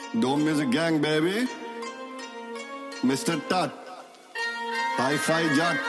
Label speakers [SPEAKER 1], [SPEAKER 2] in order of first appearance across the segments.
[SPEAKER 1] Dome Music Gang, baby. Mr. Tut. Hi-Fi Jut.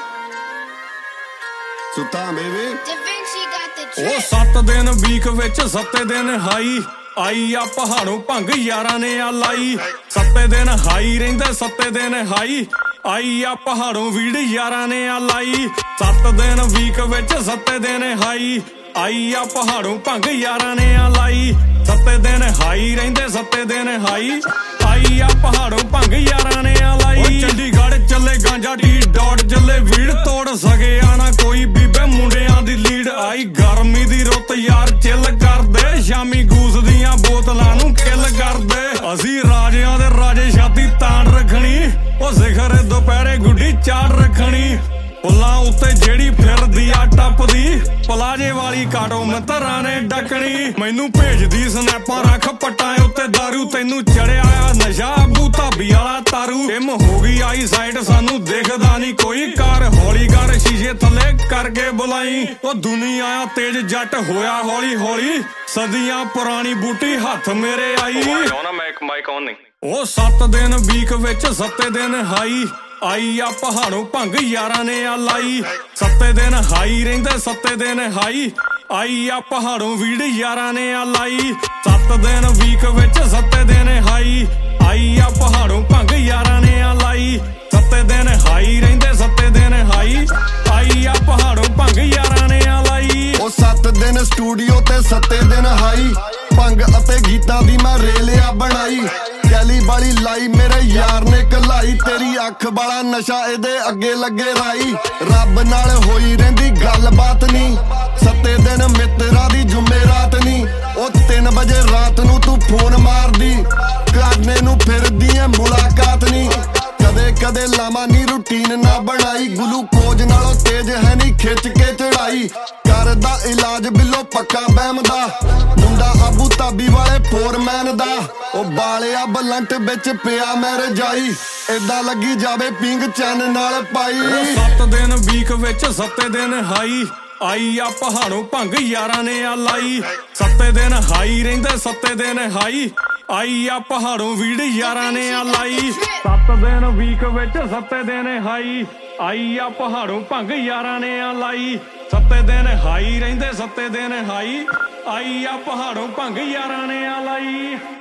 [SPEAKER 1] Sultan, baby.
[SPEAKER 2] Da Vinci got the
[SPEAKER 3] ਉਹ
[SPEAKER 2] drip.
[SPEAKER 3] 7 ਦਿਨ week ਵਿੱਚ 7 ਦਿਨ high ਆਈ ਆ ਪਹਾੜੋਂ ਭੰਗ ਯਾਰਾਂ ਨੇ ਆ ਲਾਈ 7 ਦਿਨ ਹਾਈ ਰਹਿੰਦੇ 7 ਦਿਨ ਹਾਈ ਆਈ ਆ ਪਹਾੜੋਂ ਵੀੜ ਯਾਰਾਂ ਨੇ ਆ ਲਾਈ 7 ਦਿਨ ਵੀਕ ਵਿੱਚ 7 ਦਿਨ ਹਾਈ ਆਈ ਆ ਪਹਾੜੋਂ ਭੰਗ ਯਾਰਾਂ ਨੇ ਆ ਲਾਈ 7 ਦਿਨ ਹਾਈ ਰਹਿੰਦੇ 7 ਦਿਨ ਹਾਈ ਆਈ ਆ ਪਹਾੜੋਂ ਭੰਗ ਯਾਰਾਂ ਨੇ ਆ ਲਾਈ ਚੰਡੀਗੜ੍ਹ ਚੱਲੇ ਗਾਂਜਾ ਡੀ ਡਾਟ ਚੱਲੇ ਵੀੜ ਤੋੜ ਸਕੇ ਆਣਾ ਕੋਈ ਬੀਬੇ ਮੁੰਡਿਆਂ ਦੀ ਲੀਡ ਆਈ ਗਰਮੀ ਦੀ ਰੁੱਤ ਯਾਰ ਚਿੱਲ ਕਰਦੇ ਸ਼ਾਮੀ ਗੂਸ ਦੀਆਂ ਬੋਤਲਾਂ ਨੂੰ ਕਿੱਲ ਕਰਦੇ ਅਸੀਂ ਰਾਜਿਆਂ ਦੇ ਰਾਜੇ ਛਾਤੀ ਤਾਣ ਰੱਖਣੀ ਉਹ ਸਿਖਰ ਦੁਪਹਿਰੇ ਗੁੱਡੀ ਚਾੜ ਰੱਖਣੀ ਪੁੱਲਾਂ ਉੱਤੇ ਜਿਹੜੀ ਫਿਰਦੀ ਆ ਟੱਪਦੀ ਪਲਾਜੇ ਵਾਲੀ ਕਾਟੋ ਮੰਤਰਾਂ ਨੇ ਡੱਕਣੀ ਮੈਨੂੰ ਭੇਜਦੀ ਸਨੈਪਾਂ ਰੱਖ ਪੱਟਾਂ ਉੱਤੇ ਦਾਰੂ ਤੈਨੂੰ ਚੜਿਆ ਆ ਨਸ਼ਾ ਬੂ ਧਾਬੀ ਵਾਲਾ ਤਾਰੂ ਟਿਮ ਹੋ ਗਈ ਆਈ ਸਾਈਡ ਸਾਨੂੰ ਦੇਖਦਾ ਨਹੀਂ ਕੋਈ ਕਾਰ ਹੌਲੀ ਕਰ ਸ਼ੀਸ਼ੇ ਥੱਲੇ ਕਰਕੇ ਬੁਲਾਈ ਉਹ ਦੁਨੀਆ ਆ ਤੇਜ ਜੱਟ ਹੋਇਆ ਹੌਲੀ ਹੌਲੀ ਸਦੀਆਂ ਪੁਰਾਣੀ ਬੂਟੀ ਹੱਥ ਮੇਰੇ ਆਈ
[SPEAKER 4] ਮਾਈਕ ਆਨ ਨਹੀਂ
[SPEAKER 3] ਉਹ 7 ਦਿਨ ਵੀਕ ਵਿੱਚ 7 ਦਿਨ ਹਾਈ ਆਈ ਆ ਪਹਾੜੋਂ ਭੰਗ ਯਾਰਾਂ ਨੇ ਆ ਲਾਈ 7 ਦਿਨ ਹਾਈ ਰਹਿੰਦੇ 7 ਦਿਨ ਹਾਈ ਆਈ ਆ ਪਹਾੜੋਂ ਵੀੜ ਯਾਰਾਂ ਨੇ ਆ ਲਾਈ 7 ਦਿਨ ਵੀਕ ਵਿੱਚ 7 ਦਿਨ ਹਾਈ ਆਈ ਆ ਪਹਾੜੋਂ ਭੰਗ ਯਾਰਾਂ ਨੇ ਆ ਲਾਈ 7 ਦਿਨ ਹਾਈ ਰਹਿੰਦੇ 7 ਦਿਨ ਹਾਈ ਆਈ ਆ ਪਹਾੜੋਂ ਭੰਗ ਯਾਰਾਂ ਨੇ ਆ ਲਾਈ
[SPEAKER 1] ਉਹ 7 ਦਿਨ ਸਟੂਡੀਓ ਤੇ 7 ਦਿਨ ਹਾਈ ਭੰਗ ਅਤੇ ਗੀਤਾਂ ਦੀ ਮੈਂ ਰੇਲਿਆ ਬਣਾਈ ਕੈਲੀ ਵਾਲੀ ਲਾਈ ਮੇਰੇ ਯਾਰ ਨੇ ਕਲਾਈ ਤੇਰੀ ਅੱਖ ਵਾਲਾ ਨਸ਼ਾ ਇਹਦੇ ਅੱਗੇ ਲੱਗੇ ਰਾਈ ਰੱਬ ਨਾਲ ਹੋਈ ਰਹਿੰਦੀ ਗੱਲਬਾਤ ਨਹੀਂ 7 ਦਿਨ ਮਿੱਤਰਾਂ ਦੀ ਜੁਮੇਰਾਤ ਨਹੀਂ ਉਹ 3 ਵਜੇ ਰਾਤ ਨੂੰ ਤੂੰ ਫੋਨ ਮਾਰਦੀ ਕਰਨੇ ਨੂੰ ਫਿਰਦੀ ਐ ਮੁਲਾਕਾਤ ਨਹੀਂ ਕਦੇ ਕਦੇ ਲਾਵਾਂ ਨੀ ਰੂਟੀਨ ਨਾ ਬਣਾਈ ਗਲੂਕੋਜ਼ ਨਾਲੋਂ ਤੇਜ਼ ਹੈ ਨਹੀਂ ਖਿੱਚ ਕੇ ਚੜਾਈ ਕਰਦਾ ਇਲਾਜ ਬਿੱਲੋ ਪੱਕਾ ਬਹਿਮ ਦਾ ਮੁੰਡਾ ਆਬੂ ਧਾਬੀ ਵਾਲੇ ਫੋਰਮੈਨ ਦਾ ਉਹ ਬਾਲਿਆ ਬਲੰਟ ਵਿੱਚ ਪਿਆ ਮੈਂ ਰਜਾਈ ਏਦਾਂ ਲੱਗੀ ਜਾਵੇ ਪਿੰਗ ਚੈਨ ਨਾਲ ਪਾਈ
[SPEAKER 3] 7 ਦਿਨ ਵੀਕ ਵਿੱਚ 7 ਦਿਨ ਹਾਈ ਆਈ ਆ ਪਹਾੜੋਂ ਭੰਗ ਯਾਰਾਂ ਨੇ ਆ ਲਾਈ 7 ਦਿਨ ਹਾਈ ਰਹਿੰਦੇ 7 ਦਿਨ ਹਾਈ ਆਈ ਆ ਪਹਾੜੋਂ ਵੀੜ ਯਾਰਾਂ ਨੇ ਆ ਲਾਈ 7 ਦਿਨ ਵੀਕ ਵਿੱਚ 7 ਦਿਨ ਹਾਈ ਆਈ ਆ ਪਹਾੜੋਂ ਭੰਗ ਯਾਰਾਂ ਨੇ ਆ ਲਾਈ 7 ਦਿਨ ਹਾਈ ਰਹਿੰਦੇ 7 ਦਿਨ ਹਾਈ ਆਈ ਆ ਪਹਾੜੋਂ ਭੰਗ ਯਾਰਾਂ ਨੇ ਆ ਲਾਈ